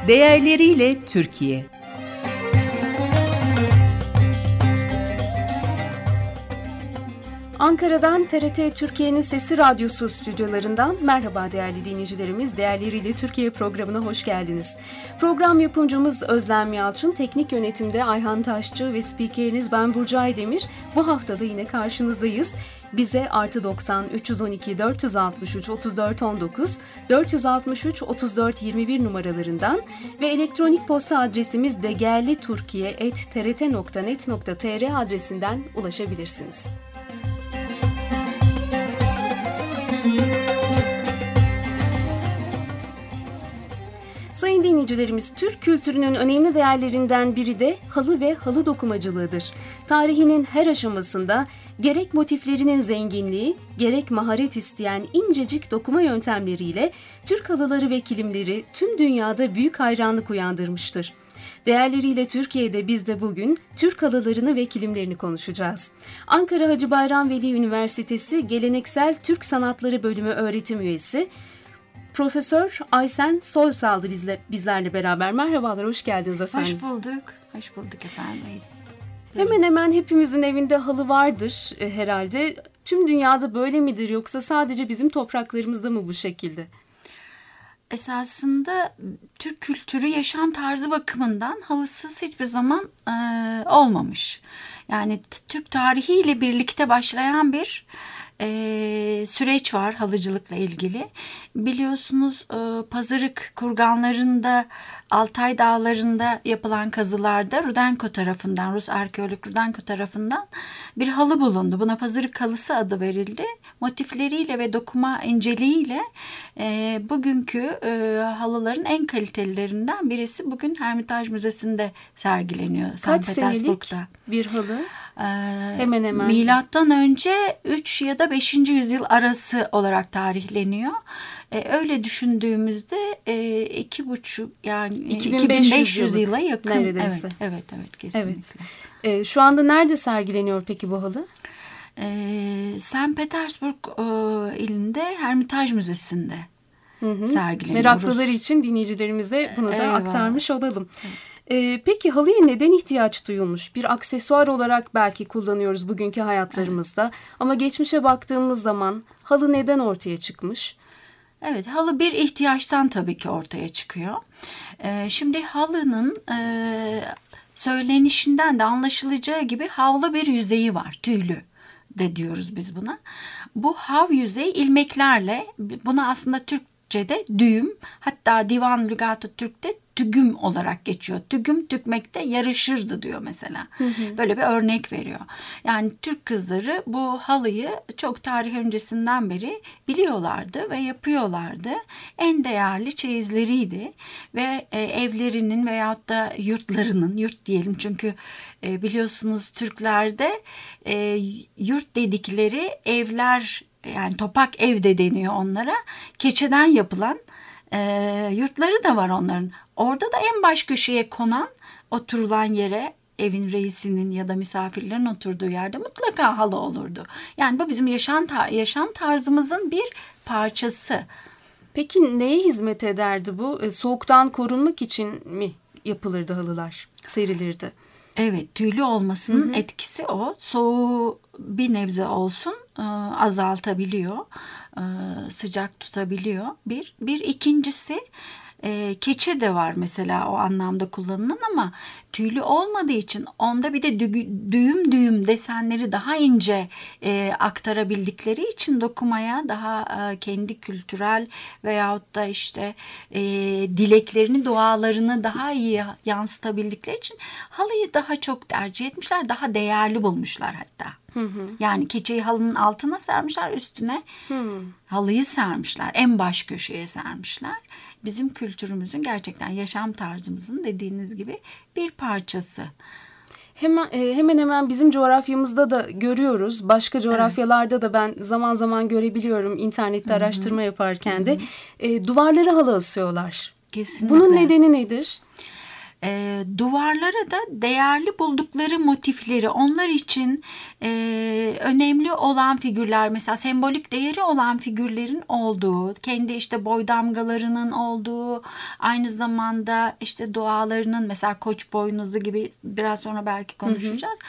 Değerleriyle Türkiye. Ankara'dan TRT Türkiye'nin Sesi Radyosu stüdyolarından merhaba değerli dinleyicilerimiz. Değerleriyle Türkiye programına hoş geldiniz. Program yapımcımız Özlem Yalçın, teknik yönetimde Ayhan Taşçı ve spikeriniz ben Burcu Aydemir. Bu haftada yine karşınızdayız. Bize +90 312 463 34 19 463 34 21 numaralarından ve elektronik posta adresimiz degerliturkiye@trt.net.tr adresinden ulaşabilirsiniz. Sayın dinleyicilerimiz, Türk kültürünün önemli değerlerinden biri de halı ve halı dokumacılığıdır. Tarihinin her aşamasında gerek motiflerinin zenginliği, gerek maharet isteyen incecik dokuma yöntemleriyle Türk halıları ve kilimleri tüm dünyada büyük hayranlık uyandırmıştır. Değerleriyle Türkiye'de biz de bugün Türk halılarını ve kilimlerini konuşacağız. Ankara Hacı Bayram Veli Üniversitesi Geleneksel Türk Sanatları Bölümü öğretim üyesi Profesör Aysen Soysal'dı bizlerle beraber. Merhabalar, hoş geldiniz efendim. Hoş bulduk. Hoş bulduk efendim. Hemen hemen hepimizin evinde halı vardır herhalde. Tüm dünyada böyle midir yoksa sadece bizim topraklarımızda mı bu şekilde? Esasında Türk kültürü yaşam tarzı bakımından halısız hiçbir zaman olmamış. Yani Türk tarihiyle birlikte başlayan bir süreç var halıcılıkla ilgili. Biliyorsunuz Pazarık kurganlarında, Altay dağlarında yapılan kazılarda Rudenko tarafından, Rus arkeolog Rudenko tarafından bir halı bulundu. Buna Pazarık halısı adı verildi. Motifleriyle ve dokuma inceliğiyle bugünkü halıların en kalitelilerinden birisi bugün Hermitage Müzesi'nde sergileniyor. Kaç senelik bir halı? Hemen hemen. Milattan önce 3 ya da 5. yüzyıl arası olarak tarihleniyor. Öyle düşündüğümüzde 2,5 yani 2500 yıla yakın. Neredeyse. Evet kesinlikle. Evet. Şu anda nerede sergileniyor peki bu halı? St. Petersburg ilinde Hermitage Müzesi'nde sergileniyor. Meraklıları için dinleyicilerimize bunu da aktarmış olalım. Evet. Peki halıya neden ihtiyaç duyulmuş? Bir aksesuar olarak belki kullanıyoruz bugünkü hayatlarımızda. Evet. Ama geçmişe baktığımız zaman halı neden ortaya çıkmış? Evet, halı bir ihtiyaçtan tabii ki ortaya çıkıyor. Şimdi halının söylenişinden de anlaşılacağı gibi havlu bir yüzeyi var, tüylü de diyoruz biz buna. Bu hav yüzeyi ilmeklerle, buna aslında Türkçe'de düğüm, hatta Divan Lügat-ı Türk'te tügüm olarak geçiyor. Tügüm tükmekte yarışırdı diyor mesela. Böyle bir örnek veriyor. Yani Türk kızları bu halıyı çok tarih öncesinden beri biliyorlardı ve yapıyorlardı. En değerli çeyizleriydi ve evlerinin veyahut da yurtlarının, yurt diyelim çünkü biliyorsunuz Türklerde yurt dedikleri evler, yani topak ev de deniyor onlara. Keçeden yapılan yurtları da var onların. Orada da en baş köşeye konan, oturulan yere, evin reisinin ya da misafirlerin oturduğu yerde mutlaka halı olurdu. Yani bu bizim yaşam tarzımızın bir parçası. Peki neye hizmet ederdi bu? Soğuktan korunmak için mi yapılırdı halılar, serilirdi? Evet, tüylü olmasının etkisi o. Soğuğu bir nebze olsun azaltabiliyor, sıcak tutabiliyor. Bir ikincisi, keçe de var mesela o anlamda kullanılan ama tüylü olmadığı için onda bir de düğüm desenleri daha ince aktarabildikleri için dokumaya daha kendi kültürel veyahut da işte dileklerini, dualarını daha iyi yansıtabildikleri için halıyı daha çok tercih etmişler, daha değerli bulmuşlar hatta. Yani keçeyi halının altına sermişler, üstüne halıyı sermişler, en baş köşeye sermişler. Bizim kültürümüzün, gerçekten yaşam tarzımızın dediğiniz gibi bir parçası. Hemen hemen bizim coğrafyamızda da görüyoruz. Başka coğrafyalarda da ben zaman zaman görebiliyorum internette araştırma yaparken de. Duvarlara halı asıyorlar. Kesinlikle. Bunun nedeni nedir? duvarlara da değerli buldukları motifleri, onlar için önemli olan figürler, mesela sembolik değeri olan figürlerin olduğu, kendi işte boy damgalarının olduğu, aynı zamanda işte dualarının, mesela koç boynuzu gibi biraz sonra belki konuşacağız.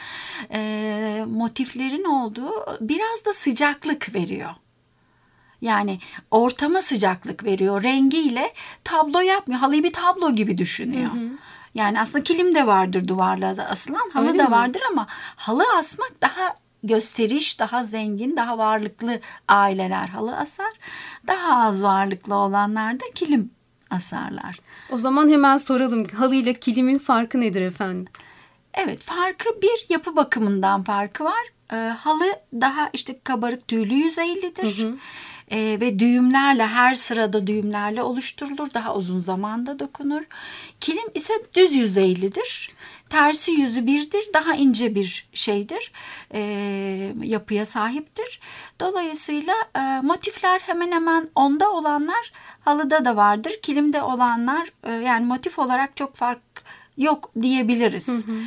Motiflerin olduğu, biraz da sıcaklık veriyor. Yani ortama sıcaklık veriyor. Rengiyle tablo yapmıyor. Halıyı bir tablo gibi düşünüyor. Yani aslında kilim de vardır duvarlara asılan, halı da vardır ama halı asmak daha gösteriş, daha zengin, daha varlıklı aileler halı asar. Daha az varlıklı olanlar da kilim asarlar. O zaman hemen soralım, halıyla kilimin farkı nedir efendim? Evet, farkı, bir yapı bakımından farkı var. Halı daha işte kabarık tüylü yüzeylidir. Ve düğümlerle, her sırada düğümlerle oluşturulur. Daha uzun zamanda dokunur. Kilim ise düz yüzeylidir. Tersi yüzü birdir. Daha ince bir şeydir. Yapıya sahiptir. Dolayısıyla motifler hemen hemen onda olanlar halıda da vardır. Kilimde olanlar yani motif olarak çok fark yok diyebiliriz.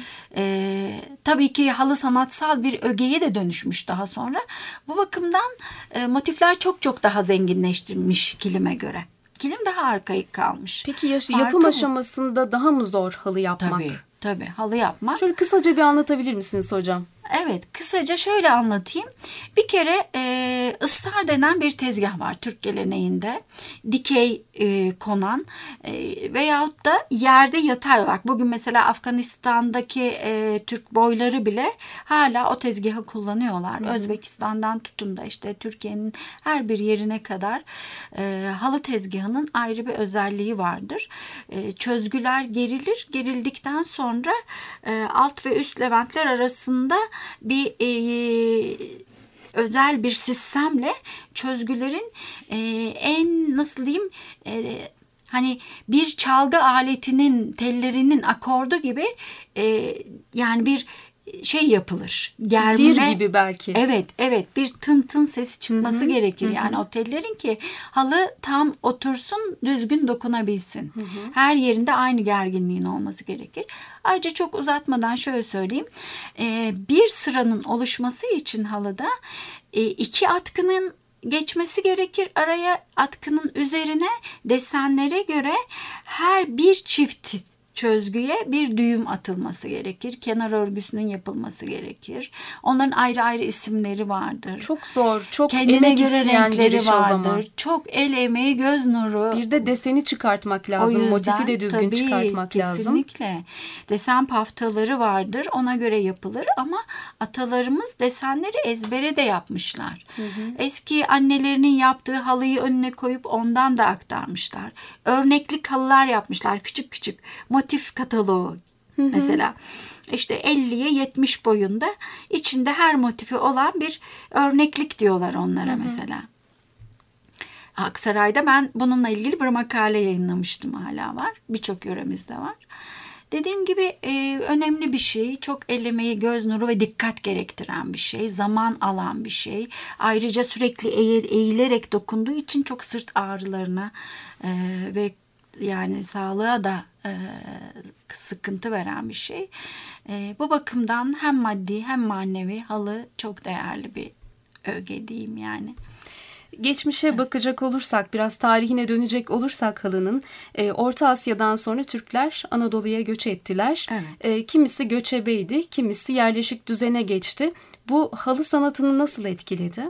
Tabii ki halı sanatsal bir ögeye de dönüşmüş daha sonra. Bu bakımdan motifler çok çok daha zenginleştirilmiş kilime göre. Kilim daha arkaik kalmış. Peki yapım aşamasında daha mı zor halı yapmak? Tabii halı yapmak. Şöyle kısaca bir anlatabilir misiniz hocam? Evet, kısaca şöyle anlatayım. Bir kere ıstar denen bir tezgah var Türk geleneğinde. Dikey konan veyahut da yerde yatay olarak. Bugün mesela Afganistan'daki Türk boyları bile hala o tezgahı kullanıyorlar. Özbekistan'dan tutun da işte Türkiye'nin her bir yerine kadar halı tezgahının ayrı bir özelliği vardır. Çözgüler gerilir. Gerildikten sonra alt ve üst leventler arasında bir özel bir sistemle çözgülerin en, nasıl diyeyim, hani bir çalgı aletinin tellerinin akordu gibi yani bir şey yapılır. Germe. Lir gibi belki. Evet, bir tın tın sesi çıkması gerekir. Yani o tellerin ki halı tam otursun, düzgün dokunabilsin. Her yerinde aynı gerginliğin olması gerekir. Ayrıca çok uzatmadan şöyle söyleyeyim. Bir sıranın oluşması için halıda iki atkının geçmesi gerekir. Araya, atkının üzerine desenlere göre her bir çift çözgüye bir düğüm atılması gerekir. Kenar örgüsünün yapılması gerekir. Onların ayrı ayrı isimleri vardır. Çok zor, çok kendine emek göre isteyen bir renkleri iş o zaman. vardır. Çok el emeği, göz nuru. Bir de deseni çıkartmak lazım. O yüzden, motifi de düzgün çıkartmak lazım. Kesinlikle. Desen paftaları vardır. Ona göre yapılır ama atalarımız desenleri ezbere de yapmışlar. Eski annelerinin yaptığı halıyı önüne koyup ondan da aktarmışlar. Örneklik halılar yapmışlar. Küçük küçük. Motif kataloğu mesela. İşte 50'ye 70 boyunda, içinde her motifi olan bir örneklik diyorlar onlara mesela. Aksaray'da ben bununla ilgili bir makale yayınlamıştım, hala var. Birçok yöremizde var. Dediğim gibi önemli bir şey. Çok el emeği, göz nuru ve dikkat gerektiren bir şey. Zaman alan bir şey. Ayrıca sürekli eğilerek dokunduğu için çok sırt ağrılarına ve yani sağlığa da sıkıntı veren bir şey. Bu bakımdan hem maddi hem manevi halı çok değerli bir öge diyeyim yani. Geçmişe bakacak olursak, biraz tarihine dönecek olursak halının, Orta Asya'dan sonra Türkler Anadolu'ya göç ettiler. Kimisi göçebeydi, kimisi yerleşik düzene geçti. Bu halı sanatını nasıl etkiledi?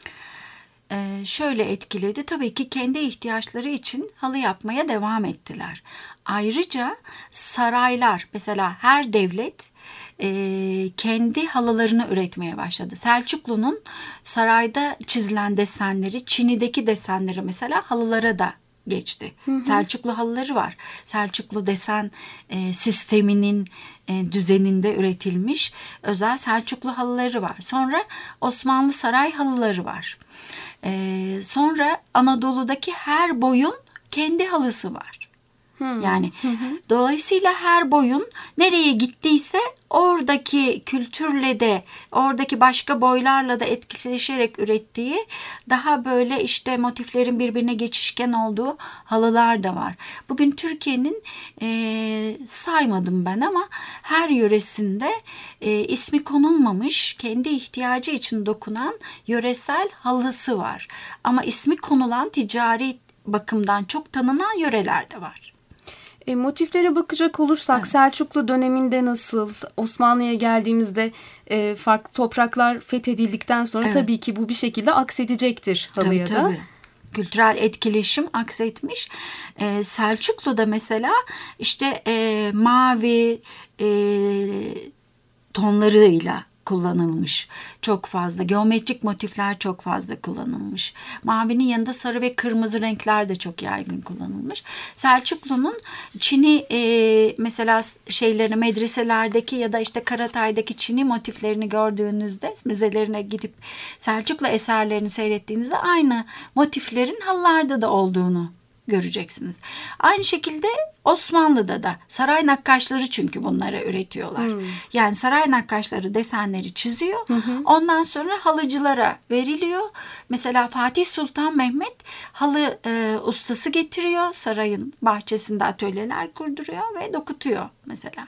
Şöyle etkiledi. Tabii ki kendi ihtiyaçları için halı yapmaya devam ettiler. Ayrıca saraylar, mesela her devlet kendi halılarını üretmeye başladı. Selçuklu'nun sarayda çizilen desenleri, Çini'deki desenleri mesela halılara da geçti. Selçuklu halıları var. Selçuklu desen sisteminin düzeninde üretilmiş özel Selçuklu halıları var. Sonra Osmanlı saray halıları var. Sonra Anadolu'daki her boyun kendi halısı var. Yani dolayısıyla her boyun nereye gittiyse oradaki kültürle de, oradaki başka boylarla da etkileşerek ürettiği daha böyle işte motiflerin birbirine geçişken olduğu halılar da var. Bugün Türkiye'nin saymadım ben ama her yöresinde ismi konulmamış, kendi ihtiyacı için dokunan yöresel halısı var. Ama ismi konulan, ticari bakımdan çok tanınan yöreler de var. Motiflere bakacak olursak, evet, Selçuklu döneminde nasıl, Osmanlı'ya geldiğimizde farklı topraklar fethedildikten sonra, evet, tabii ki bu bir şekilde aksedecektir halıya da. Tabii. Kültürel etkileşim aksetmiş. Selçuklu'da mesela işte mavi tonlarıyla kullanılmış. Çok fazla. Geometrik motifler çok fazla kullanılmış. Mavinin yanında sarı ve kırmızı renkler de çok yaygın kullanılmış. Selçuklu'nun Çin'i mesela şeylerini, medreselerdeki ya da işte Karatay'daki Çin'i motiflerini gördüğünüzde, müzelerine gidip Selçuklu eserlerini seyrettiğinizde aynı motiflerin halılarda da olduğunu göreceksiniz. Aynı şekilde Osmanlı'da da saray nakkaşları çünkü bunları üretiyorlar. Yani saray nakkaşları desenleri çiziyor. Ondan sonra halıcılara veriliyor. Mesela Fatih Sultan Mehmet halı ustası getiriyor. Sarayın bahçesinde atölyeler kurduruyor ve dokutuyor mesela.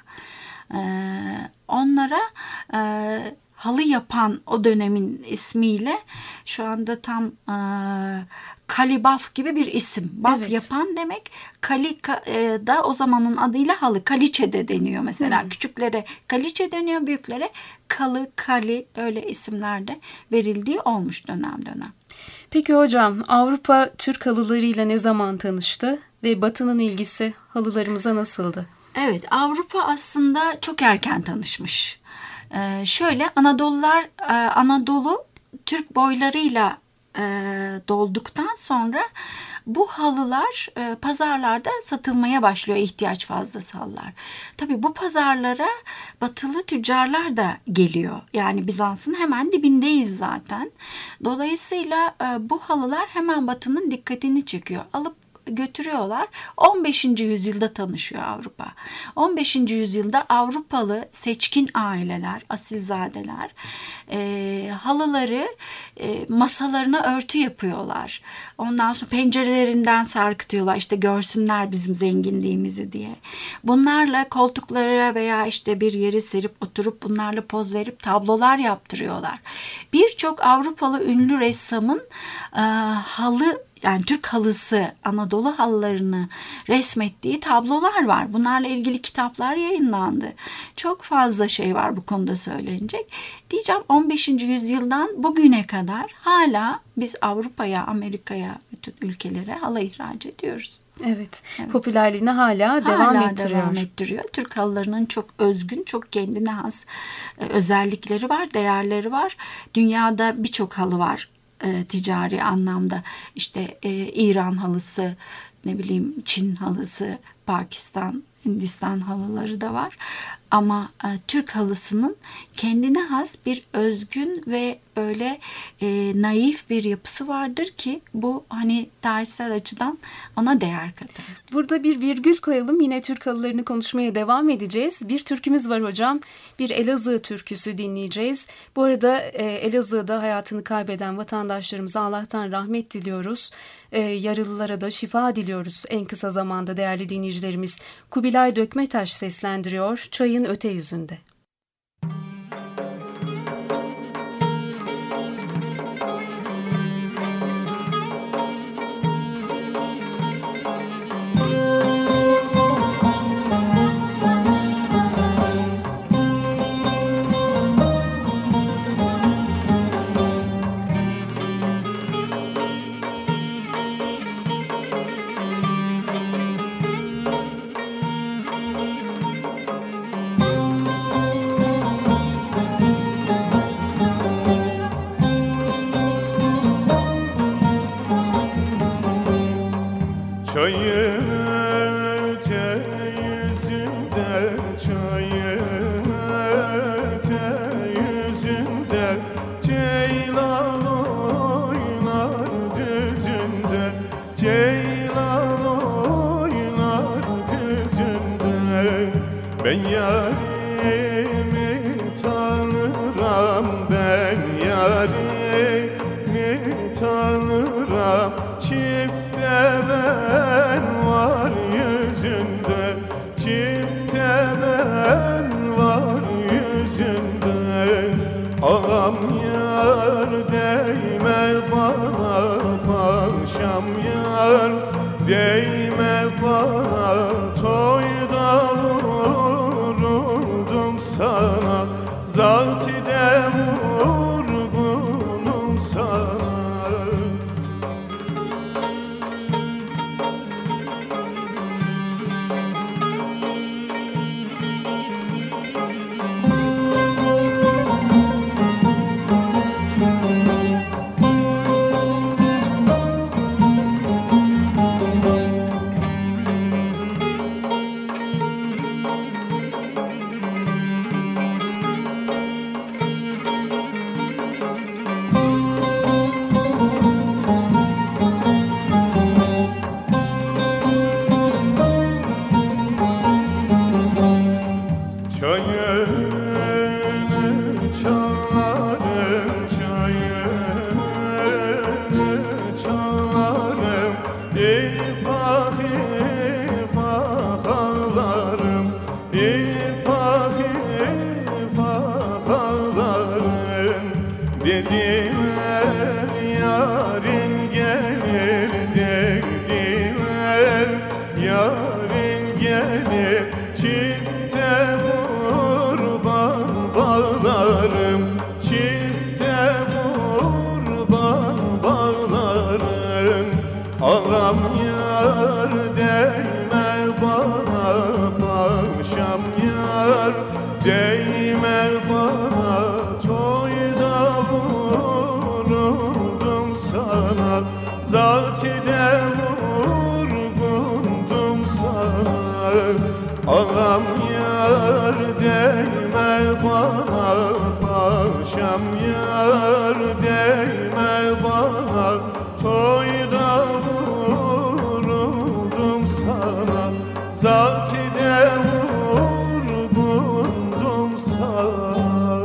Onlara halı yapan o dönemin ismiyle şu anda tam kalibaf gibi bir isim. Baf, evet, yapan demek. Kali da o zamanın adıyla halı. Kaliçe de deniyor mesela. Küçüklere kaliçe deniyor, büyüklere kalı, kali, öyle isimler de verildiği olmuş dönem dönem. Peki hocam, Avrupa Türk halılarıyla ne zaman tanıştı ve Batı'nın ilgisi halılarımıza nasıldı? Evet, Avrupa aslında çok erken tanışmış. Şöyle, Anadolu Türk boylarıyla dolduktan sonra bu halılar pazarlarda satılmaya başlıyor, ihtiyaç fazlası halılar. Tabii bu pazarlara batılı tüccarlar da geliyor. Yani Bizans'ın hemen dibindeyiz zaten. Dolayısıyla bu halılar hemen Batı'nın dikkatini çekiyor. Alıp götürüyorlar. 15. yüzyılda tanışıyor Avrupa. 15. yüzyılda Avrupalı seçkin aileler, asilzadeler halıları masalarına örtü yapıyorlar. Ondan sonra pencerelerinden sarkıtıyorlar. İşte görsünler bizim zenginliğimizi diye. Bunlarla koltuklara veya işte bir yere serip oturup bunlarla poz verip tablolar yaptırıyorlar. Birçok Avrupalı ünlü ressamın halı, yani Türk halısı, Anadolu halılarını resmettiği tablolar var. Bunlarla ilgili kitaplar yayınlandı. Çok fazla şey var bu konuda söylenecek. Diyeceğim 15. yüzyıldan bugüne kadar hala biz Avrupa'ya, Amerika'ya, bütün ülkelere halı ihraç ediyoruz. Evet, evet. Popülerliğini hala devam ettiriyor. Türk halılarının çok özgün, çok kendine has özellikleri var, değerleri var. Dünyada birçok halı var. Ticari anlamda işte İran halısı, ne bileyim Çin halısı, Pakistan, Hindistan halıları da var. Ama Türk halısının kendine has bir özgün ve böyle naif bir yapısı vardır ki bu hani tarihsel açıdan ona değer katar. Burada bir virgül koyalım. Yine Türk halılarını konuşmaya devam edeceğiz. Bir türkümüz var hocam. Bir Elazığ türküsü dinleyeceğiz. Bu arada Elazığ'da hayatını kaybeden vatandaşlarımıza Allah'tan rahmet diliyoruz. Yaralılara da şifa diliyoruz en kısa zamanda değerli dinleyicilerimiz. Kubilay Dökmetaş seslendiriyor Çayın Öte Yüzünde. Ben yarimi tanıram, ben yarimi tanıram. Çifte ben var yüzünde, çifte ben var yüzünde. Ağam yar değme bana, paşam yar değme bana. Toyda vuruldum sana, zatide vurgunum sana. Çayını çalarım, çayını çalarım. İfah ifah ağlarım, ifah ifah ağlarım. Dediler yarın gelir, dediler yarın gelir. Çifte kurban bağlarım, çifte kurban bağlarım. Ağam yar değme bana, paşam yar değme bana. Toyda vuruldum sana, zatide vurgundum sana. Ağam yar değme bana, paşam yar değme bana. Toyda vuruldum sana, zatide vurgundum sana.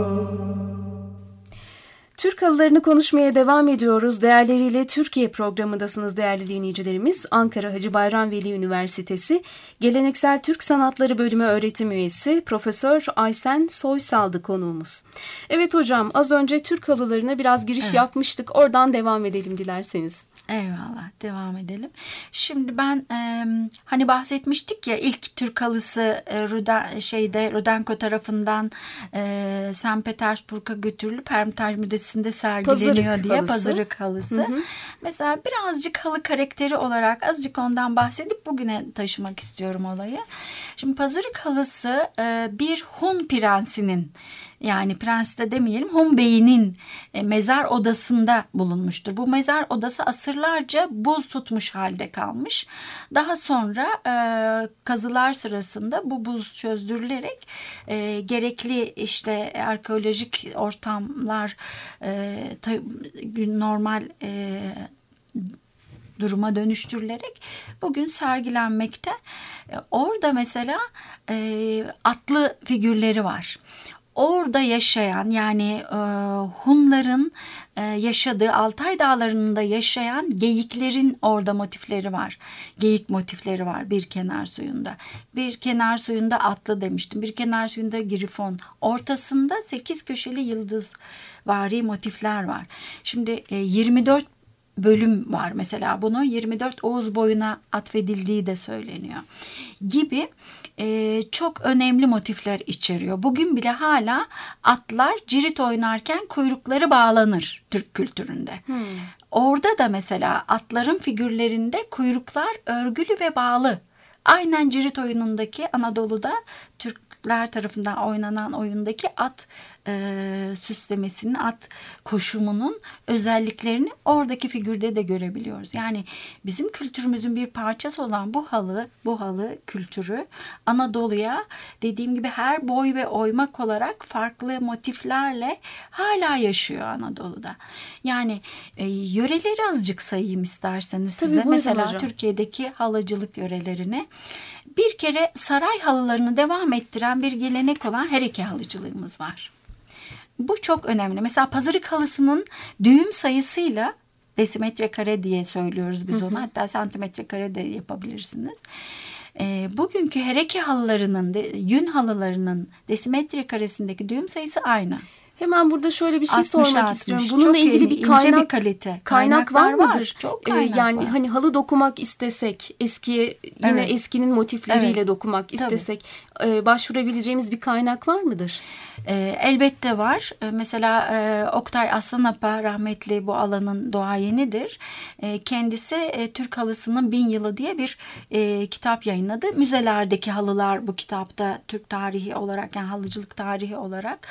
Türk halılarını konuşmaya devam ediyoruz. Değerleriyle Türkiye programındasınız değerli dinleyicilerimiz. Ankara Hacı Bayram Veli Üniversitesi Geleneksel Türk Sanatları Bölümü öğretim üyesi Profesör Aysen Soysal'dı konuğumuz. Evet hocam, az önce Türk halılarına biraz giriş yapmıştık. Oradan devam edelim dilerseniz. Eyvallah, devam edelim. Şimdi ben hani bahsetmiştik ya, ilk Türk halısı Rudenko tarafından St. Petersburg'a götürülüp Hermitage Müzesi'nde sergileniyor diye. Pazarık halısı. Hı hı. Mesela birazcık halı karakteri olarak azıcık ondan bahsedip bugüne taşımak istiyorum olayı. Şimdi pazarık halısı bir Hun prensinin, yani prens de demeyelim, Hun beyinin mezar odasında bulunmuştur. Bu mezar odası asırlarca buz tutmuş halde kalmış. Daha sonra kazılar sırasında bu buz çözdürülerek gerekli işte arkeolojik ortamlar normal duruma dönüştürülerek bugün sergilenmekte. Orada mesela atlı figürleri var. Orada yaşayan, yani Hunların yaşadığı Altay Dağları'nda yaşayan geyiklerin orada motifleri var. Geyik motifleri var bir kenar suyunda. Bir kenar suyunda atlı demiştim. Bir kenar suyunda grifon. Ortasında 8 köşeli yıldızvari motifler var. Şimdi 24 bölüm var mesela, bunu 24 Oğuz boyuna atfedildiği de söyleniyor gibi çok önemli motifler içeriyor. Bugün bile hala atlar cirit oynarken kuyrukları bağlanır Türk kültüründe. Orada da mesela atların figürlerinde kuyruklar örgülü ve bağlı. Aynen cirit oyunundaki, Anadolu'da Türkler tarafından oynanan oyundaki at süslemesinin, at koşumunun özelliklerini oradaki figürde de görebiliyoruz. Yani bizim kültürümüzün bir parçası olan bu halı kültürü Anadolu'ya dediğim gibi her boy ve oymak olarak farklı motiflerle hala yaşıyor Anadolu'da. Yani yöreleri azıcık sayayım isterseniz Tabii, size. buyurun Mesela hocam. Türkiye'deki halıcılık yörelerini. Bir kere saray halılarını devam ettiren bir gelenek olan hereke halıcılığımız var. Bu çok önemli. Mesela pazarık halısının düğüm sayısıyla, desimetre kare diye söylüyoruz biz ona. Hatta santimetre kare de yapabilirsiniz. Bugünkü hereke halılarının, yün halılarının desimetre karesindeki düğüm sayısı aynı. Hemen burada şöyle bir şey sormak istiyorum. Bununla Çok ilgili bir ince kaynak, bir kalite. kaynak var mıdır? Çok kaynak yani var. hani halı dokumak istesek, eskiye yine Evet. eskinin motifleriyle Evet. dokumak istesek başvurabileceğimiz bir kaynak var mıdır? Elbette var. Mesela Oktay Aslanapa rahmetli bu alanın duayenidir. Kendisi Türk Halısının 1000 Yılı diye bir kitap yayınladı. Müzelerdeki halılar bu kitapta Türk tarihi olarak, yani halıcılık tarihi olarak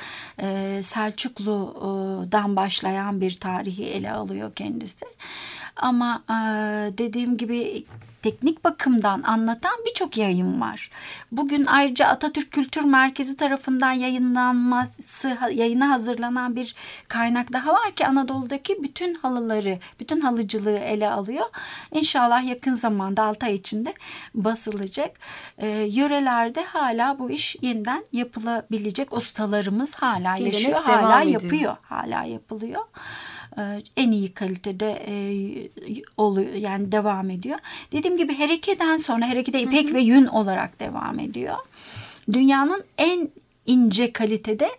Selçuklu'dan başlayan bir tarihi ele alıyor kendisi. Ama dediğim gibi teknik bakımdan anlatan birçok yayın var. Bugün ayrıca Atatürk Kültür Merkezi tarafından yayına hazırlanan bir kaynak daha var ki Anadolu'daki bütün halıları, bütün halıcılığı ele alıyor. İnşallah yakın zamanda 6 ay içinde basılacak. Yörelerde hala bu iş yeniden yapılabilecek ustalarımız hala yaşıyor, hala yapıyor, hala yapılıyor. En iyi kalitede oluyor, yani devam ediyor. Dediğim gibi herekeden sonra herekede ipek ve yün olarak devam ediyor. Dünyanın en ince kalitede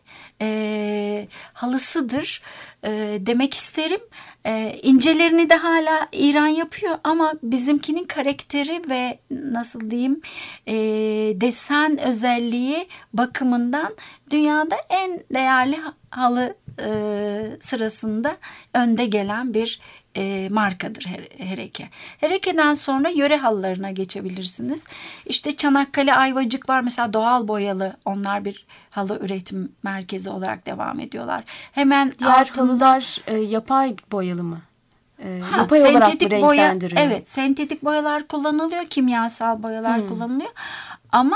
halısıdır demek isterim. İncelerini de hala İran yapıyor ama bizimkinin karakteri ve nasıl diyeyim desen özelliği bakımından dünyada en değerli halı sırasında önde gelen bir markadır hereke. Herekeden sonra yöre halılarına geçebilirsiniz. İşte Çanakkale, Ayvacık var mesela, doğal boyalı, onlar bir halı üretim merkezi olarak devam ediyorlar. Hemen Diğer altında, halılar yapay boyalı mı? Yapay olarak mı renklendiriyor? Evet, sentetik boyalar kullanılıyor, kimyasal boyalar kullanılıyor. Ama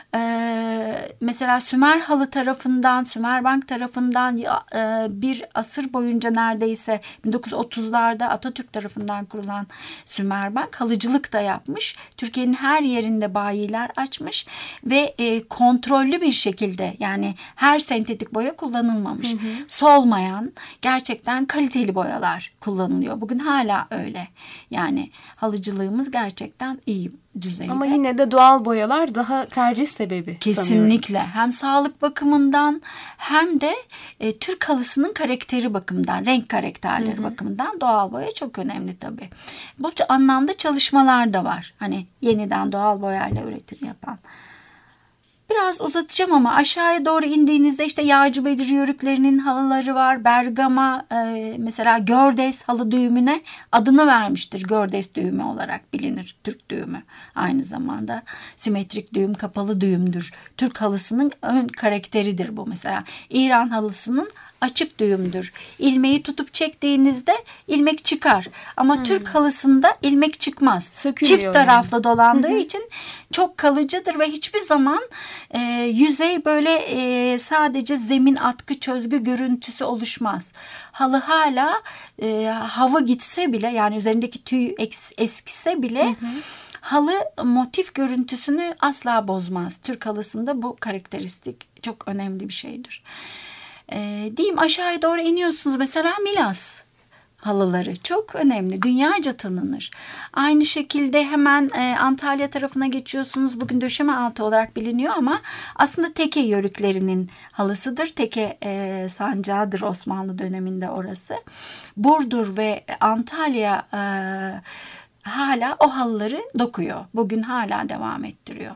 mesela Sümer halı tarafından, Sümerbank tarafından bir asır boyunca neredeyse 1930'larda Atatürk tarafından kurulan Sümerbank halıcılık da yapmış. Türkiye'nin her yerinde bayiler açmış ve kontrollü bir şekilde, yani her sentetik boya kullanılmamış. Solmayan, gerçekten kaliteli boyalar kullanılıyor. Bugün hala öyle. Yani halıcılığımız gerçekten iyi düzeyde. Ama yine de doğal boyalar daha tercih sebebi. Kesinlikle. Sanıyorum. Hem sağlık bakımından hem de Türk halısının karakteri bakımından, renk karakterleri bakımından doğal boya çok önemli tabii. Bu anlamda çalışmalar da var. Hani yeniden doğal boyayla üretim yapan. Biraz uzatacağım ama aşağıya doğru indiğinizde işte Yağcı Bedir Yörüklerinin halıları var. Bergama mesela Gördes halı düğümüne adını vermiştir. Gördes düğümü olarak bilinir. Türk düğümü. Aynı zamanda simetrik düğüm, kapalı düğümdür. Türk halısının ön karakteridir bu mesela. İran halısının açık düğümdür. İlmeği tutup çektiğinizde ilmek çıkar. Ama Türk halısında ilmek çıkmaz. Sökülüyor Çift taraflı dolandığı için çok kalıcıdır ve hiçbir zaman yüzey böyle sadece zemin atkı çözgü görüntüsü oluşmaz. Halı hala hava gitse bile, yani üzerindeki tüy eskise bile halı motif görüntüsünü asla bozmaz. Türk halısında bu karakteristik çok önemli bir şeydir. Diyeyim, aşağıya doğru iniyorsunuz mesela Milas halıları çok önemli, dünyaca tanınır. Aynı şekilde hemen Antalya tarafına geçiyorsunuz, bugün döşeme altı olarak biliniyor ama aslında Teke yörüklerinin halısıdır. Teke sancağıdır Osmanlı döneminde orası. Burdur ve Antalya hala o halıları dokuyor. Bugün hala devam ettiriyor.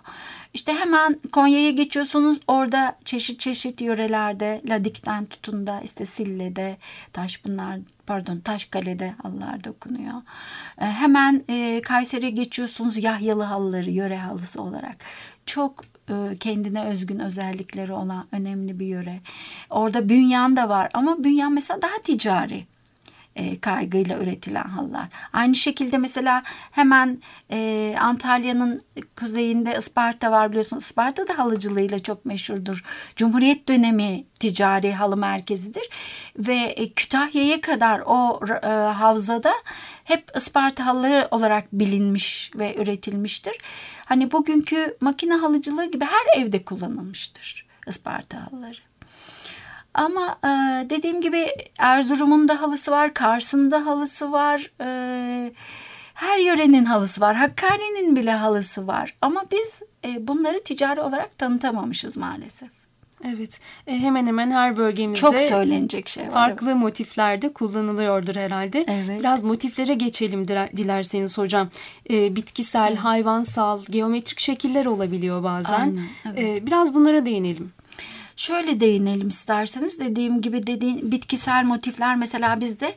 İşte hemen Konya'ya geçiyorsunuz. Orada çeşit çeşit yörelerde, Ladik'ten tutun da işte Sille'de, Taşkale'de halılar dokunuyor. Hemen Kayseri'ye geçiyorsunuz, Yahyalı halıları yöre halısı olarak. Çok kendine özgün özellikleri olan önemli bir yöre. Orada Bünyan da var ama Bünyan mesela daha ticari kaygıyla üretilen halılar. Aynı şekilde mesela hemen Antalya'nın kuzeyinde Isparta var, biliyorsunuz. Isparta da halıcılığıyla çok meşhurdur. Cumhuriyet dönemi ticari halı merkezidir. Ve Kütahya'ya kadar o havzada hep Isparta halıları olarak bilinmiş ve üretilmiştir. Hani bugünkü makine halıcılığı gibi her evde kullanılmıştır Isparta halıları. Ama dediğim gibi Erzurum'un da halısı var, Kars'ın da halısı var, her yörenin halısı var, Hakkari'nin bile halısı var. Ama biz bunları ticari olarak tanıtamamışız maalesef. Evet, hemen hemen her bölgemizde çok söylenecek şey var. Farklı motiflerde kullanılıyordur herhalde. Evet. Biraz motiflere geçelim dilerseniz hocam. Bitkisel, hayvansal, geometrik şekiller olabiliyor bazen. Aynen, evet. Biraz bunlara değinelim. Şöyle değinelim isterseniz. Dediğim gibi bitkisel motifler, mesela bizde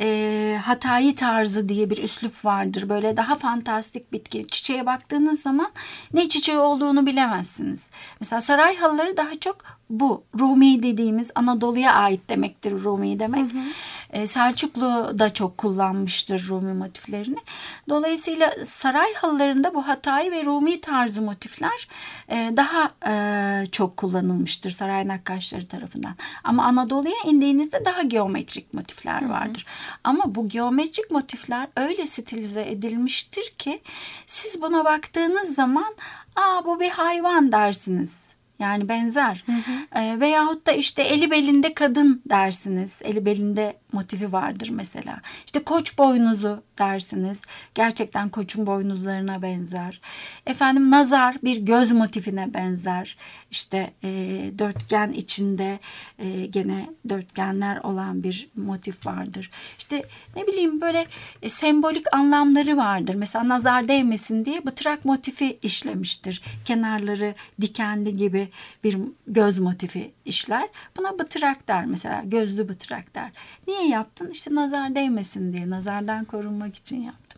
Hatayi tarzı diye bir üslup vardır. Böyle daha fantastik bitki. Çiçeğe baktığınız zaman ne çiçeği olduğunu bilemezsiniz. Mesela saray halıları daha çok bu. Rumi dediğimiz, Anadolu'ya ait demektir Rumi demek. Selçuklu da çok kullanmıştır Rumi motiflerini. Dolayısıyla saray halılarında bu Hatayi ve Rumi tarzı motifler daha çok kullanılmıştır saray nakkaşları tarafından. Ama Anadolu'ya indiğinizde daha geometrik motifler vardır. Ama bu geometrik motifler öyle stilize edilmiştir ki siz buna baktığınız zaman bu bir hayvan dersiniz. Yani benzer. Veyahut da işte eli belinde kadın dersiniz. Eli belinde motifi vardır mesela. İşte koç boynuzu dersiniz. Gerçekten koçun boynuzlarına benzer. Efendim nazar bir göz motifine benzer. İşte dörtgen içinde gene dörtgenler olan bir motif vardır. İşte ne bileyim böyle sembolik anlamları vardır. Mesela nazar değmesin diye bıtrak motifi işlemiştir. Kenarları dikenli gibi bir göz motifi işler. Buna bıtrak der mesela. Gözlü bıtrak der. Niye yaptın? İşte nazar değmesin diye. Nazardan korunmak için yaptım.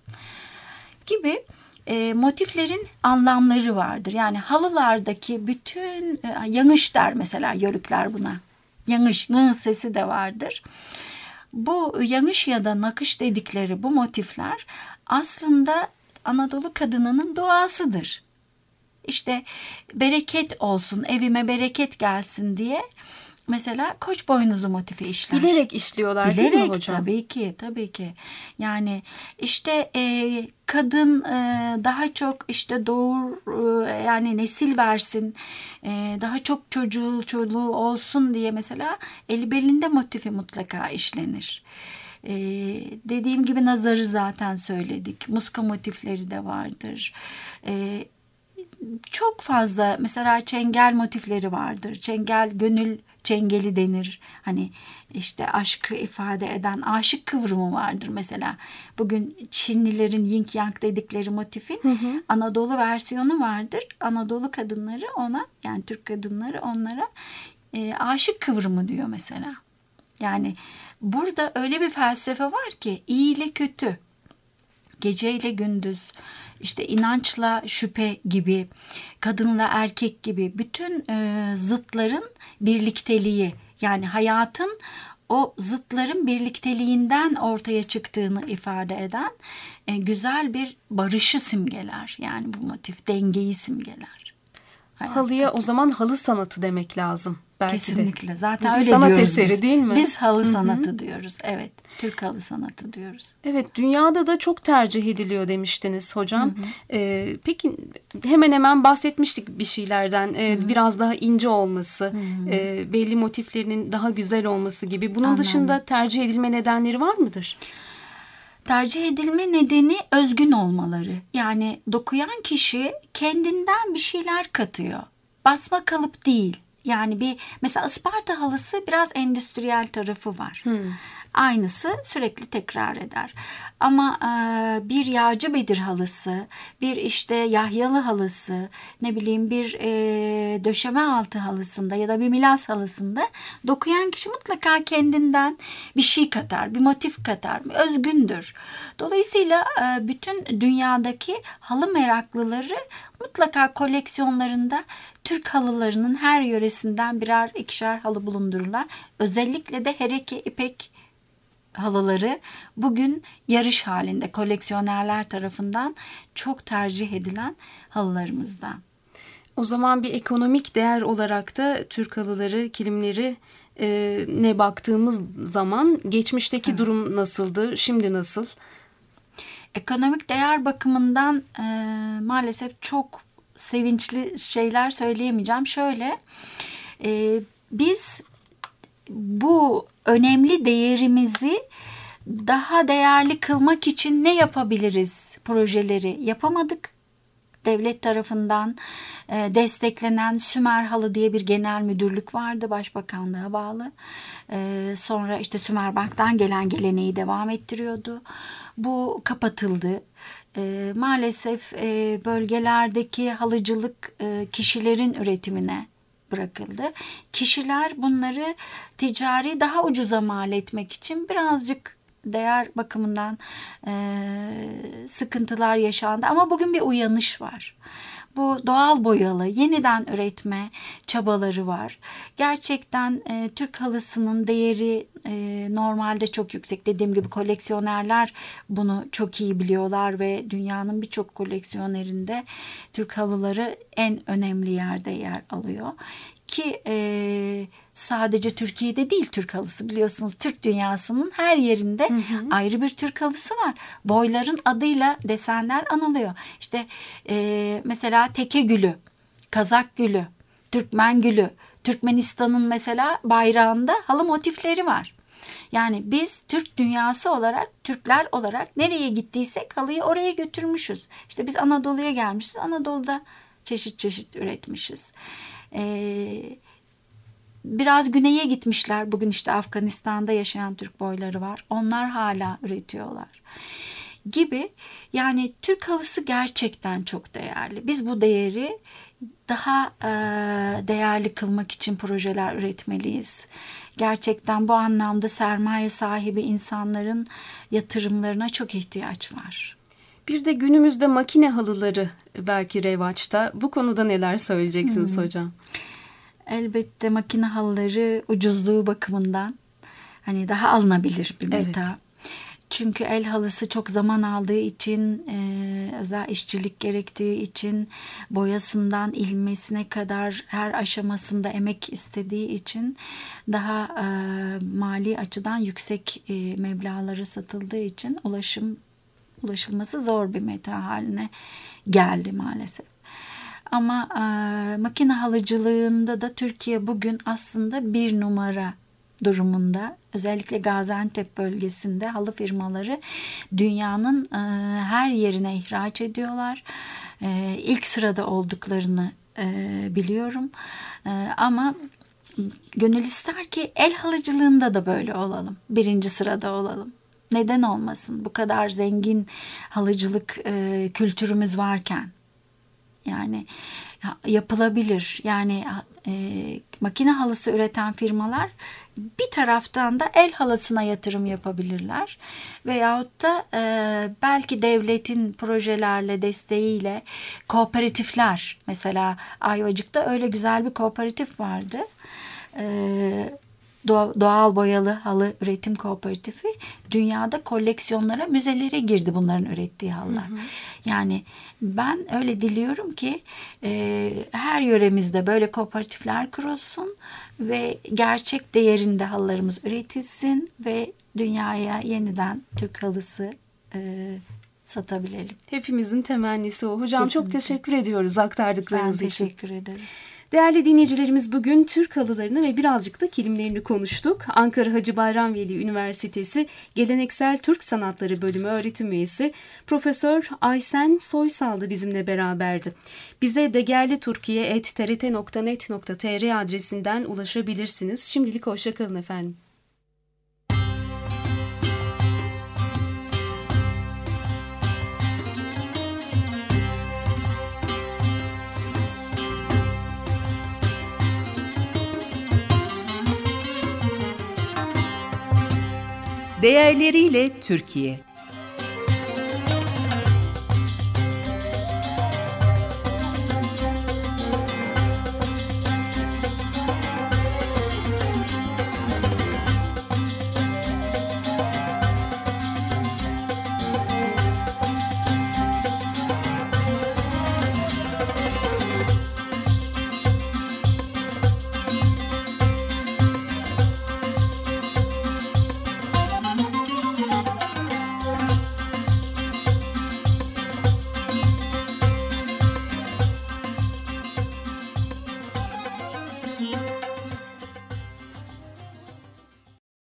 Gibi motiflerin anlamları vardır. Yani halılardaki bütün yanış der mesela yörükler buna. Yanış, ngı sesi de vardır. Bu yanış ya da nakış dedikleri bu motifler aslında Anadolu kadınının doğasıdır. İşte bereket olsun, evime bereket gelsin diye mesela koç boynuzu motifi işler. Bilerek işliyorlar değil mi hocam? Tabii ki. Yani işte kadın daha çok işte doğur, yani nesil versin, daha çok çoluğu olsun diye mesela eli belinde motifi mutlaka işlenir. Dediğim gibi nazarı zaten söyledik. Muska motifleri de vardır. Çok fazla mesela çengel motifleri vardır. Çengel, gönül çengeli denir. Hani işte aşkı ifade eden aşık kıvrımı vardır mesela. Bugün Çinlilerin yin yang dedikleri motifin Anadolu versiyonu vardır. Anadolu kadınları ona, yani Türk kadınları onlara aşık kıvrımı diyor mesela. Yani burada öyle bir felsefe var ki iyi ile kötü, gece ile gündüz, işte inançla şüphe gibi, kadınla erkek gibi bütün zıtların birlikteliği, yani hayatın o zıtların birlikteliğinden ortaya çıktığını ifade eden güzel bir barışı simgeler. Yani bu motif dengeyi simgeler. Halıya o zaman halı sanatı demek lazım. Belki kesinlikle. De. Zaten öyle sanat diyoruz eseri değil mi? Biz halı sanatı diyoruz. Evet. Türk halı sanatı diyoruz. Evet, dünyada da çok tercih ediliyor demiştiniz hocam. Peki hemen hemen bahsetmiştik bir şeylerden. Biraz daha ince olması, belli motiflerinin daha güzel olması gibi. Bunun dışında tercih edilme nedenleri var mıdır? Tercih edilme nedeni özgün olmaları. Yani dokuyan kişi kendinden bir şeyler katıyor. Basma kalıp değil. Yani mesela Isparta halısı biraz endüstriyel tarafı var. aynısı sürekli tekrar eder. Ama bir yağcı bedir halısı, bir işte yahyalı halısı, ne bileyim bir döşeme altı halısında ya da bir milas halısında dokuyan kişi mutlaka kendinden bir şey katar, bir motif katar, özgündür. Dolayısıyla bütün dünyadaki halı meraklıları mutlaka koleksiyonlarında Türk halılarının her yöresinden birer ikişer halı bulundururlar. Özellikle de hereke ipek halıları bugün yarış halinde koleksiyonerler tarafından çok tercih edilen halılarımızdan. O zaman bir ekonomik değer olarak da Türk halıları, kilimleri ne baktığımız zaman geçmişteki durum nasıldı, şimdi nasıl? Ekonomik değer bakımından maalesef çok sevinçli şeyler söyleyemeyeceğim. Şöyle, biz bu önemli değerimizi daha değerli kılmak için ne yapabiliriz projeleri yapamadık. Devlet tarafından desteklenen Sümer Halı diye bir genel müdürlük vardı, Başbakanlığa bağlı. Sonra işte Sümerbank'tan gelen geleneği devam ettiriyordu. Bu kapatıldı. Maalesef bölgelerdeki halıcılık kişilerin üretimine bırakıldı. Kişiler bunları ticari daha ucuza mal etmek için birazcık değer bakımından sıkıntılar yaşandı. Ama bugün bir uyanış var. Bu doğal boyalı yeniden üretme çabaları var. Gerçekten Türk halısının değeri normalde çok yüksek. Dediğim gibi koleksiyonerler bunu çok iyi biliyorlar ve dünyanın birçok koleksiyonerinde Türk halıları en önemli yerde yer alıyor. Ki sadece Türkiye'de değil Türk halısı, biliyorsunuz Türk dünyasının her yerinde ayrı bir Türk halısı var. Boyların adıyla desenler anılıyor. İşte mesela teke gülü, Kazak gülü, Türkmen gülü, Türkmenistan'ın mesela bayrağında halı motifleri var. Yani biz Türk dünyası olarak, Türkler olarak nereye gittiysek halıyı oraya götürmüşüz. İşte biz Anadolu'ya gelmişiz, Anadolu'da çeşit çeşit üretmişiz. Biraz güneye gitmişler. Bugün işte Afganistan'da yaşayan Türk boyları var. Onlar hala üretiyorlar gibi. Yani Türk halısı gerçekten çok değerli. Biz bu değeri daha değerli kılmak için projeler üretmeliyiz. Gerçekten bu anlamda sermaye sahibi insanların yatırımlarına çok ihtiyaç var. Bir de günümüzde makine halıları belki revaçta. Bu konuda neler söyleyeceksiniz hocam? Elbette makine halıları ucuzluğu bakımından hani daha alınabilir bir meta. Evet. Çünkü el halısı çok zaman aldığı için, özel işçilik gerektiği için, boyasından ilmesine kadar her aşamasında emek istediği için daha mali açıdan yüksek meblağlara satıldığı için ulaşılması zor bir meta haline geldi maalesef. Ama makine halıcılığında da Türkiye bugün aslında bir numara durumunda. Özellikle Gaziantep bölgesinde halı firmaları dünyanın her yerine ihraç ediyorlar. İlk sırada olduklarını biliyorum. Ama gönül ister ki el halıcılığında da böyle olalım. Birinci sırada olalım. Neden olmasın? Bu kadar zengin halıcılık kültürümüz varken. Yani yapılabilir. Yani makine halısı üreten firmalar bir taraftan da el halısına yatırım yapabilirler. Veyahut da belki devletin projelerle, desteğiyle kooperatifler, mesela Ayvacık'ta öyle güzel bir kooperatif vardı. Doğal boyalı halı üretim kooperatifi dünyada koleksiyonlara, müzelere girdi bunların ürettiği halılar. Yani ben öyle diliyorum ki her yöremizde böyle kooperatifler kurulsun ve gerçek değerinde halılarımız üretilsin ve dünyaya yeniden Türk halısı satabilelim. Hepimizin temennisi o. Hocam kesinlikle. Çok teşekkür ediyoruz aktardıklarınız için. Ben teşekkür ederim. Değerli dinleyicilerimiz, bugün Türk halılarını ve birazcık da kilimlerini konuştuk. Ankara Hacı Bayram Veli Üniversitesi Geleneksel Türk Sanatları Bölümü öğretim üyesi Profesör Aysen Soysal da bizimle beraberdi. Bize degerliturkiye@trt.net.tr adresinden ulaşabilirsiniz. Şimdilik hoşça kalın efendim. Değerleriyle Türkiye.